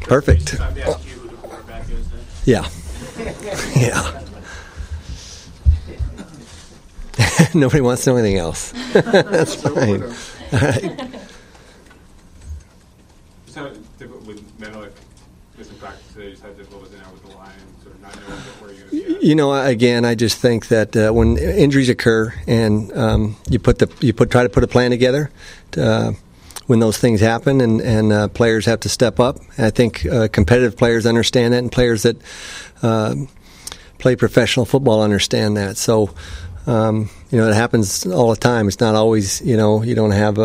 Perfect. Time to ask you who the quarterback is then. Yeah. Yeah. Nobody wants to know anything else. That's fine. All right. Just how difficult with Menelik missing practice today, just how difficult was it now with the line, sort of not knowing where you're going to be at? You know, again, I just think that when injuries occur and you try to put a plan together when those things happen, and players have to step up. I think competitive players understand that, and players that play professional football understand that. So, you know, it happens all the time. It's not always, you know, you don't have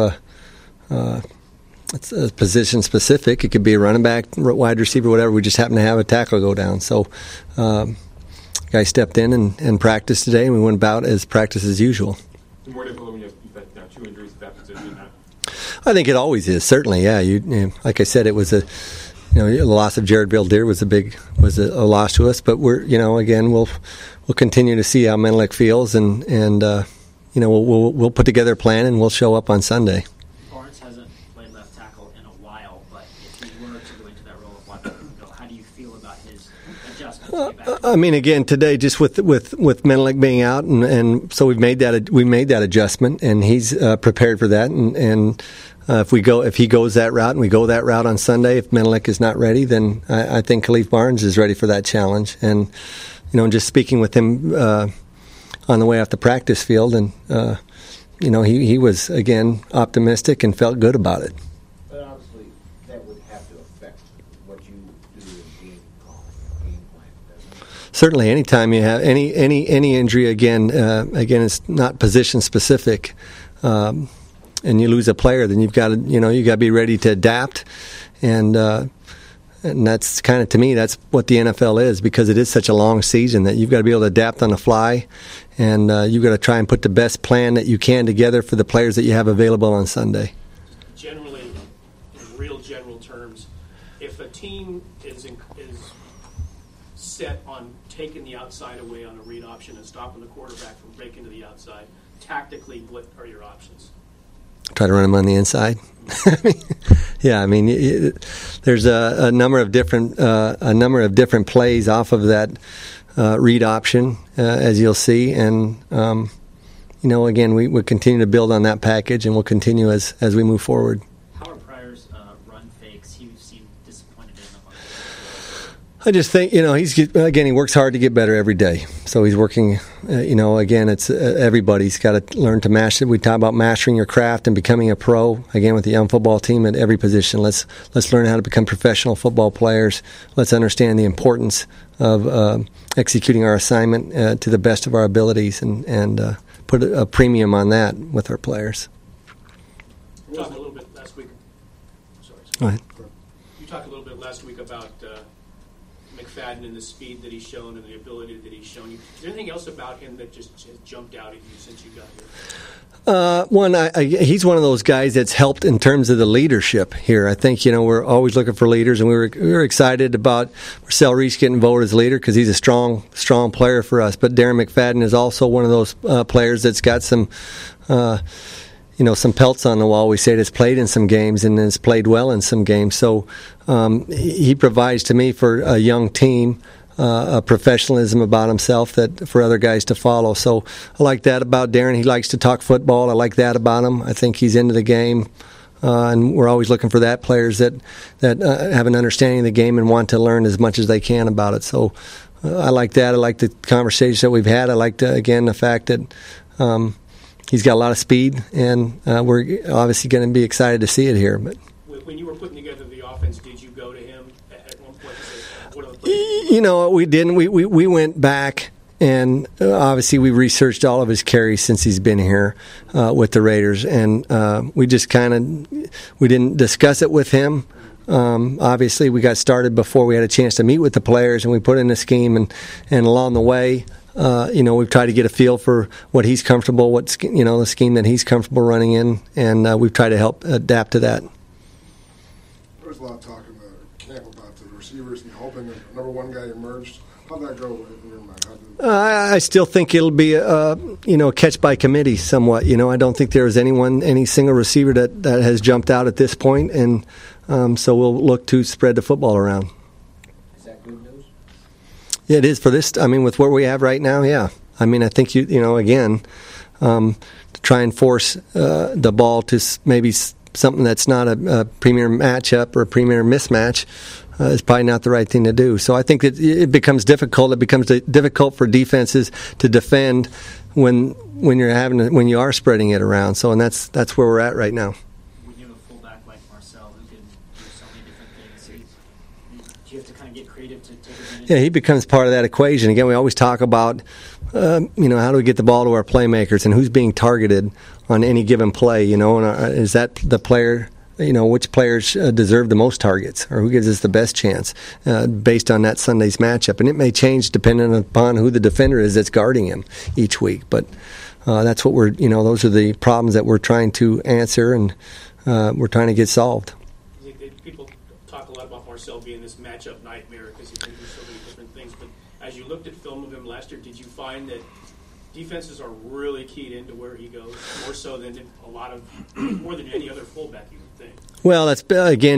it's a position specific. It could be a running back, wide receiver, whatever. We just happen to have a tackle go down. So, guy stepped in and practiced today, and we went about as practice as usual. It's more difficult when you've had 2 injuries at that position. I think it always is. Certainly, yeah. You like I said, it was the loss of Jared Bildeer was a loss to us. But we're, you know, again, we'll continue to see how Menelik feels, and you know, we'll put together a plan and we'll show up on Sunday. Barnes hasn't played left tackle in a while, but if he were to go into that role of left tackle, how do you feel about his adjustment? I mean, again, today just with Menelik being out, and so we made that adjustment, and he's prepared for that, and if he goes that route and we go that route on Sunday, if Menelik is not ready, then I think Khalif Barnes is ready for that challenge. And you know, just speaking with him on the way off the practice field, and you know, he was again optimistic and felt good about it. But obviously, that would have to affect what you do in game plan, doesn't it? Certainly, anytime you have any injury, again, it's not position specific, and you lose a player, then you've got to be ready to adapt, and that's kind of, to me, that's what the NFL is, because it is such a long season that you've got to be able to adapt on the fly, and you've got to try and put the best plan that you can together for the players that you have available on Sunday. Generally, in real general terms, if a team is set on taking the outside away on a read option and stopping the quarterback from breaking to the outside, tactically, what are your options? Try to run him on the inside. Yeah, I mean, there's a number of different plays off of that read option, as you'll see, and you know, again, we continue to build on that package, and we'll continue as we move forward. How are Pryor's run fakes? He seemed disappointed in them. I just think, you know, he works hard to get better every day. So he's working, you know, again, it's everybody's got to learn to master. We talk about mastering your craft and becoming a pro, again, with the young football team at every position. Let's learn how to become professional football players. Let's understand the importance of executing our assignment to the best of our abilities, and put a premium on that with our players. You talked a little bit last week. Sorry. Go ahead. You talked a little bit last week about McFadden and the speed that he's shown and the ability that he's shown you. Is there anything else about him that just has jumped out at you since you got here? He's one of those guys that's helped in terms of the leadership here. I think, you know, we're always looking for leaders, and we were excited about Marcel Reese getting voted as leader because he's a strong player for us. But Darren McFadden is also one of those players that's got some some pelts on the wall, we say, that's played in some games and has played well in some games. So he provides to me, for a young team, a professionalism about himself that for other guys to follow. So I like that about Darren. He likes to talk football. I like that about him. I think he's into the game. And we're always looking for that, players that have an understanding of the game and want to learn as much as they can about it. So I like that. I like the conversations that we've had. I like, again, the fact that he's got a lot of speed, and we're obviously going to be excited to see it here. But when you were putting together the offense, did you go to him at one point and say, what are the plays? You know, we didn't. We went back, and obviously we researched all of his carries since he's been here with the Raiders, and we just we didn't discuss it with him. Obviously, we got started before we had a chance to meet with the players, and we put in a scheme, and along the way, we've tried to get a feel for what he's comfortable, the scheme that he's comfortable running in, and we've tried to help adapt to that. There's a lot of talk in the camp about the receivers and hoping that number one guy emerged. How'd that go in your mind? How did I still think it'll be a catch by committee somewhat. I don't think there's any single receiver that has jumped out at this point, and so we'll look to spread the football around. Is that good news? Yeah, it is for this. I mean, with what we have right now, yeah. I mean, I think again, to try and force the ball to maybe something that's not a premier matchup or a premier mismatch. Is probably not the right thing to do. So I think that it becomes difficult. It becomes difficult for defenses to defend when you are spreading it around. So, and that's where we're at right now. When you have a fullback like Marcel who can do so many different things, do you have to kind of get creative to take advantage? Yeah, he becomes part of that equation. Again, we always talk about how do we get the ball to our playmakers and who's being targeted on any given play. And is that the player? Which players deserve the most targets, or who gives us the best chance based on that Sunday's matchup. And it may change depending upon who the defender is that's guarding him each week. But that's what those are the problems that we're trying to answer and we're trying to get solved. People talk a lot about Marcel being this matchup nightmare because he can do so many different things. But as you looked at film of him last year, did you find that defenses are really keyed into where he goes, more so than more than any other fullback you would think? Well, that's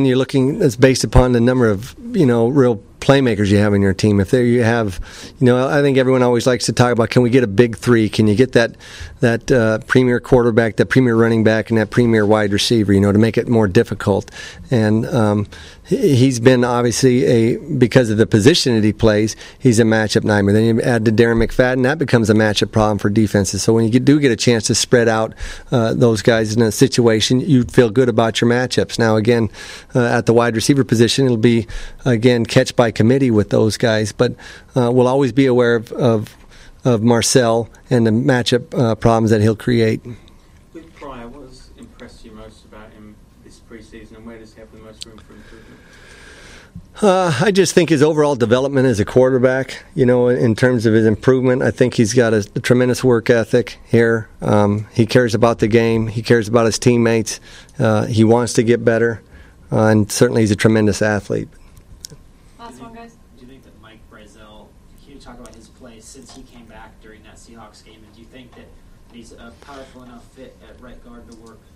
based upon the number of real playmakers you have in your team. If there you have, I think everyone always likes to talk about, can we get a big three? Can you get that premier quarterback, that premier running back, and that premier wide receiver? To make it more difficult. And he's been obviously because of the position that he plays, he's a matchup nightmare. Then you add to Darren McFadden, that becomes a matchup problem for defenses. So when you do get a chance to spread out those guys in a situation, you feel good about your matchups. Now again, at the wide receiver position, it'll be again catch by committee with those guys, but we'll always be aware of Marcel and the matchup problems that he'll create. With Pryor, what has impressed you most about him this preseason, and where does he have the most room for improvement? I just think his overall development as a quarterback, in terms of his improvement, I think he's got a tremendous work ethic here. He cares about the game. He cares about his teammates. He wants to get better, and certainly he's a tremendous athlete. Last one, guys. Do you think that Mike Brazel, can you talk about his play since he came back during that Seahawks game, and do you think that he's a powerful enough fit at right guard to work?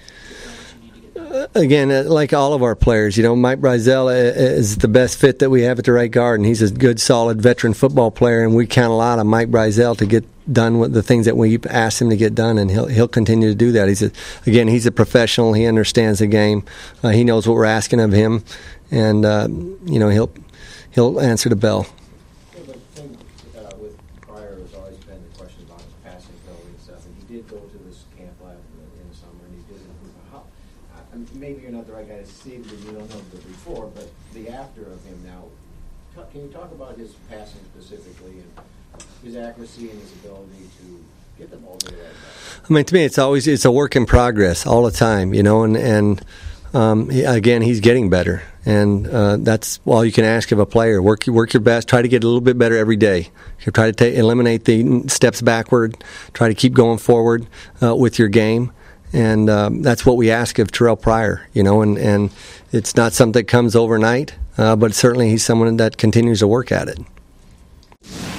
Again, like all of our players, Mike Brazel is the best fit that we have at the right guard, and he's a good, solid veteran football player, and we count a lot on Mike Brazel to get done with the things that we asked him to get done, and he'll continue to do that. He's a professional. He understands the game. He knows what we're asking of him, and he'll answer the bell. Yeah, but the thing with Pryor has always been the question about his passing ability and stuff, and he did go to this camp lab in the summer, and he did improve. Maybe you're not the right guy to see it because you don't know the before, but the after of him now. Can you talk about his passing specifically and his accuracy and his ability to get the ball to the right guy? I mean, to me, it's a work in progress all the time, and again, he's getting better, and that's all you can ask of a player. Work your best. Try to get a little bit better every day. Try to eliminate the steps backward. Try to keep going forward with your game. And that's what we ask of Terrell Pryor, and it's not something that comes overnight, but certainly he's someone that continues to work at it.